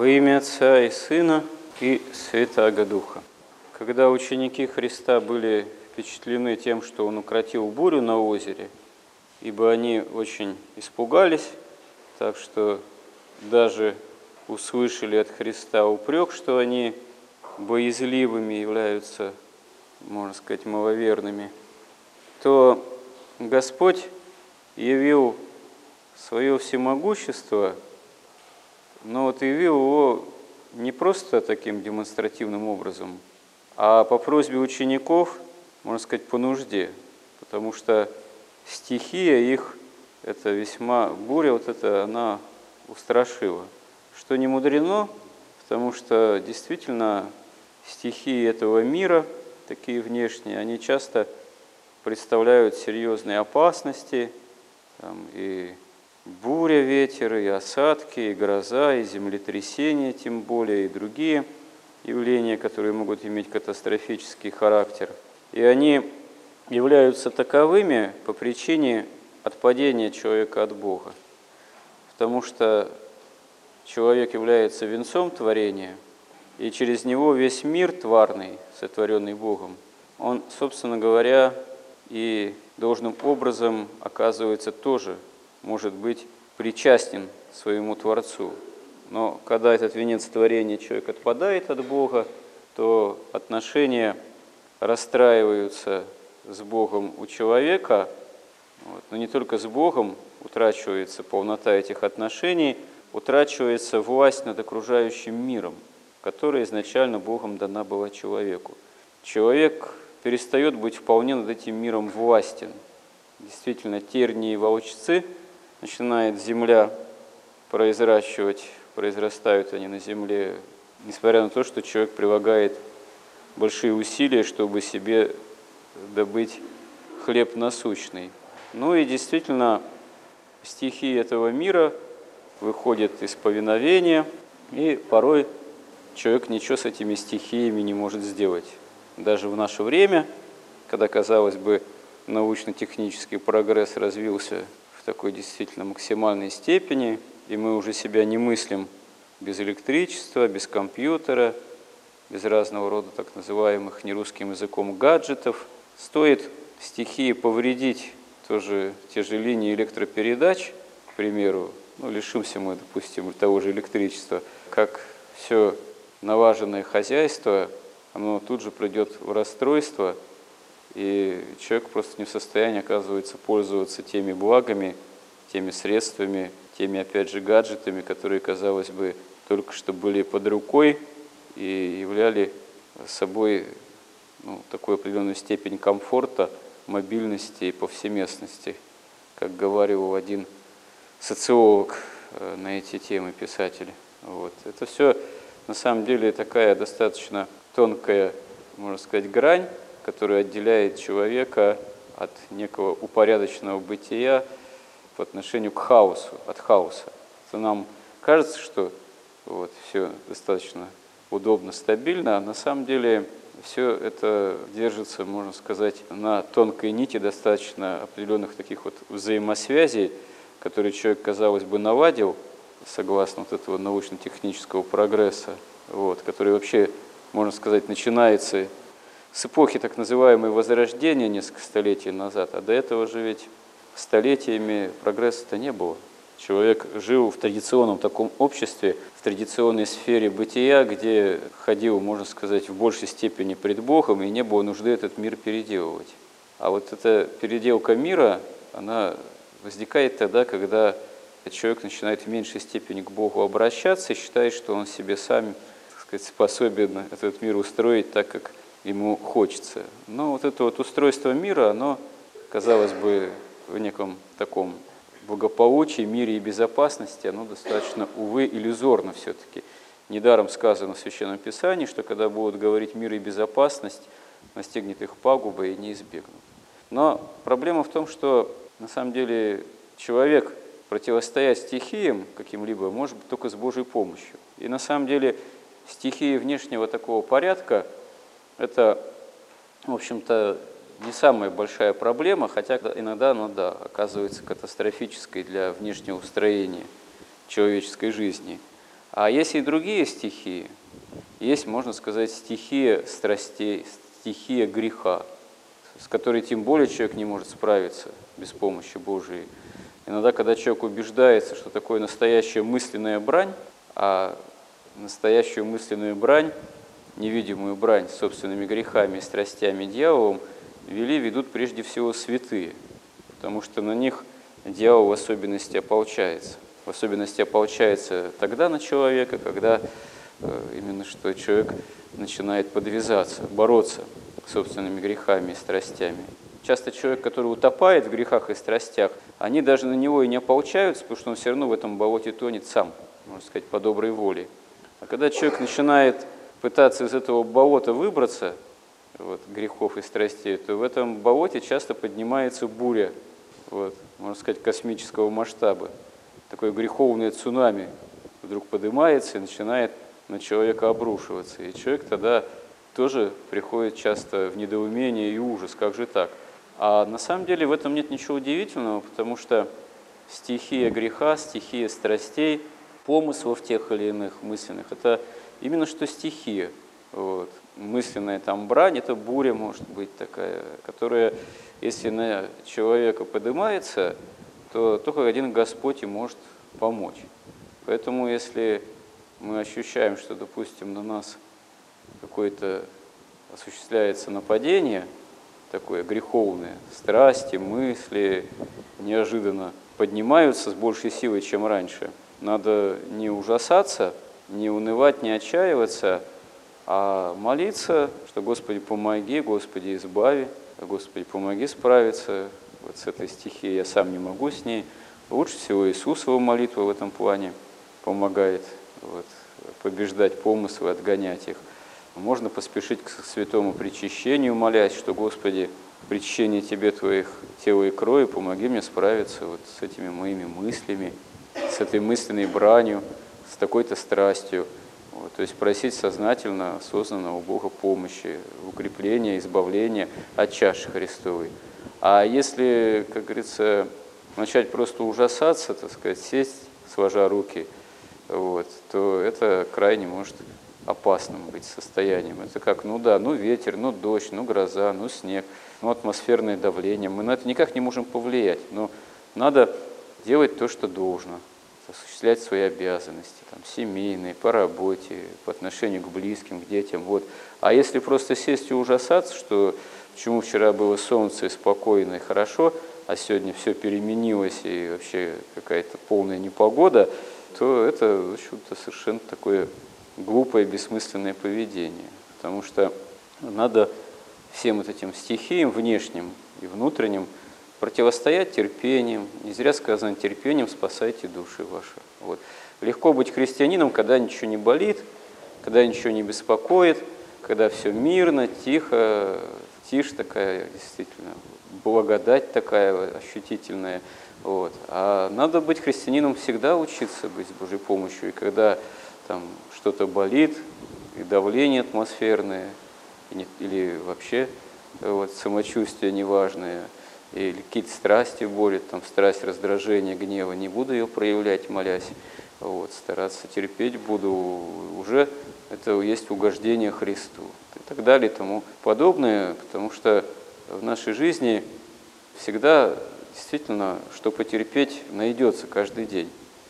Во имя Отца и Сына и Святаго Духа. Когда ученики Христа были впечатлены тем, что Он укротил бурю на озере, ибо они очень испугались, так что даже услышали от Христа упрек, что они боязливыми являются, можно сказать, маловерными, то Господь явил свое всемогущество, но вот явил его не просто таким демонстративным образом, а по просьбе учеников, можно сказать, по нужде, потому что стихия их, это весьма, буря вот эта, она устрашила. Что не мудрено, потому что действительно стихии этого мира, такие внешние, они часто представляют серьезные опасности, там, и буря, ветер, и осадки, и гроза, и землетрясения, тем более, и другие явления, которые могут иметь катастрофический характер. И они являются таковыми по причине отпадения человека от Бога. Потому что человек является венцом творения, и через него весь мир тварный, сотворенный Богом, он, собственно говоря, и должным образом, оказывается, тоже может быть причастен своему Творцу. Но когда этот венец творения человек отпадает от Бога, то отношения расстраиваются с Богом у человека, но не только с Богом утрачивается полнота этих отношений, утрачивается власть над окружающим миром, которая изначально Богом дана была человеку. Человек перестает быть вполне над этим миром властен. Действительно, тернии и волчцы начинает земля произрастают они на земле, несмотря на то, что человек прилагает большие усилия, чтобы себе добыть хлеб насущный. Ну и действительно, стихии этого мира выходят из повиновения, и порой человек ничего с этими стихиями не может сделать. Даже в наше время, когда, казалось бы, научно-технический прогресс развился в такой действительно максимальной степени, и мы уже себя не мыслим без электричества, без компьютера, без разного рода так называемых нерусским языком гаджетов. Стоит стихии повредить тоже те же линии электропередач, к примеру, лишимся мы, допустим, того же электричества, как все налаженное хозяйство, оно тут же придет в расстройство, и человек просто не в состоянии, оказывается, пользоваться теми благами, теми средствами, теми, опять же, гаджетами, которые, казалось бы, только что были под рукой и являли собой такую определенную степень комфорта, мобильности и повсеместности, как говорил один социолог на эти темы, писатель. Вот. Это все, на самом деле, такая достаточно тонкая, можно сказать, грань, которая отделяет человека от некого упорядоченного бытия по отношению к хаосу, от хаоса. То нам кажется, что все достаточно удобно, стабильно, а на самом деле все это держится, можно сказать, на тонкой нити достаточно определенных таких взаимосвязей, которые человек, казалось бы, наладил, согласно этого научно-технического прогресса, который вообще, можно сказать, начинается с эпохи так называемой Возрождения несколько столетий назад, а до этого же ведь столетиями прогресса-то не было. Человек жил в традиционном таком обществе, в традиционной сфере бытия, где ходил, можно сказать, в большей степени пред Богом, и не было нужды этот мир переделывать. А вот эта переделка мира, она возникает тогда, когда человек начинает в меньшей степени к Богу обращаться и считает, что он себе сам, так сказать, способен этот мир устроить так, как ему хочется. Но это устройство мира, оно, казалось бы, в неком таком благополучии, мире и безопасности, оно достаточно, увы, иллюзорно все-таки. Недаром сказано в Священном Писании, что когда будут говорить мир и безопасность, настигнет их пагуба и не избегнут. Но проблема в том, что на самом деле человек противостоять стихиям каким-либо может быть только с Божьей помощью. И на самом деле стихии внешнего такого порядка – это, в общем-то, не самая большая проблема, хотя иногда она, оказывается катастрофической для внешнего устроения человеческой жизни. А есть и другие стихии. Есть, можно сказать, стихия страстей, стихия греха, с которой тем более человек не может справиться без помощи Божией. Иногда, когда человек убеждается, что такое настоящая мысленная брань, а настоящую мысленную брань, невидимую брань с собственными грехами и страстями дьяволом, ведут прежде всего святые, потому что на них дьявол в особенности ополчается. В особенности ополчается тогда на человека, когда именно что человек начинает подвязаться, бороться с собственными грехами и страстями. Часто человек, который утопает в грехах и страстях, они даже на него и не ополчаются, потому что он все равно в этом болоте тонет сам, можно сказать, по доброй воле. А когда человек начинает пытаться из этого болота выбраться, грехов и страстей, то в этом болоте часто поднимается буря, можно сказать, космического масштаба. Такое греховное цунами вдруг поднимается и начинает на человека обрушиваться. И человек тогда тоже приходит часто в недоумение и ужас, как же так? А на самом деле в этом нет ничего удивительного, потому что стихия греха, стихия страстей, помыслов тех или иных мысленных, это именно что стихия. Мысленная там брань, это буря может быть такая, которая, если на человека поднимается, то только один Господь и может помочь. Поэтому если мы ощущаем, что, допустим, на нас какое-то осуществляется нападение, такое греховное, страсти, мысли неожиданно поднимаются с большей силой, чем раньше, надо не ужасаться, не унывать, не отчаиваться, а молиться, что Господи, помоги, Господи, избави, Господи, помоги справиться с этой стихией, я сам не могу с ней. Лучше всего Иисусова молитва в этом плане помогает побеждать помыслы, отгонять их. Можно поспешить к святому причащению, молясь, что, Господи, причащение Тебе Твоих тела и крови, помоги мне справиться с этими моими мыслями, с этой мысленной бранью, с такой-то страстью. То есть просить сознательно, осознанно у Бога помощи, укрепления, избавления от чаши Христовой. А если, как говорится, начать просто ужасаться, так сказать, сесть, сложа руки, то это крайне может опасным быть состоянием. Это как, ветер, дождь, гроза, снег, атмосферное давление. Мы на это никак не можем повлиять, но надо делать то, что должно, осуществлять свои обязанности, семейные, по работе, по отношению к близким, к детям. А если просто сесть и ужасаться, что почему вчера было солнце и спокойно и хорошо, а сегодня все переменилось и вообще какая-то полная непогода, то это, в общем-то, совершенно такое глупое, бессмысленное поведение. Потому что надо всем этим стихиям, внешним и внутренним, противостоять терпением. Не зря сказано, терпением спасайте души ваши. Легко быть христианином, когда ничего не болит, когда ничего не беспокоит, когда все мирно, тихо, тишь такая, действительно, благодать такая ощутительная. А надо быть христианином всегда учиться быть с Божьей помощью. И когда что-то болит, и давление атмосферное, или вообще самочувствие неважное, или какие-то страсти борют, страсть раздражения, гнева, не буду ее проявлять, молясь, стараться терпеть буду, уже это есть угождение Христу и так далее и тому подобное, потому что в нашей жизни всегда действительно, что потерпеть, найдется каждый день.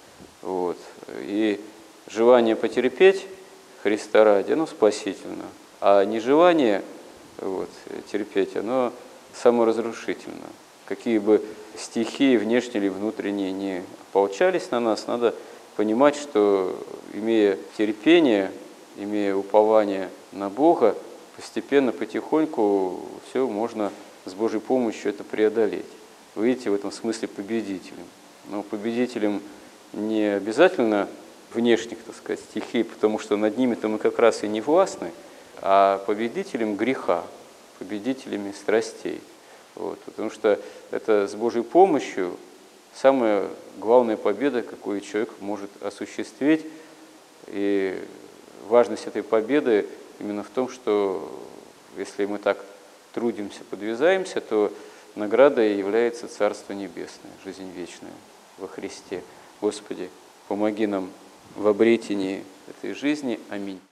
И желание потерпеть Христа ради, оно спасительно, а нежелание терпеть, оно саморазрушительно. Какие бы стихии, внешние или внутренние, не ополчались на нас, надо понимать, что, имея терпение, имея упование на Бога, постепенно, потихоньку все можно с Божьей помощью это преодолеть. Выйти в этом смысле победителем. Но победителем не обязательно внешних, так сказать, стихий, потому что над ними-то мы как раз и не властны, а победителем греха, победителями страстей. Потому что это с Божьей помощью самая главная победа, какую человек может осуществить. И важность этой победы именно в том, что если мы так трудимся, подвязаемся, то наградой является Царство Небесное, жизнь вечная во Христе. Господи, помоги нам в обретении этой жизни. Аминь.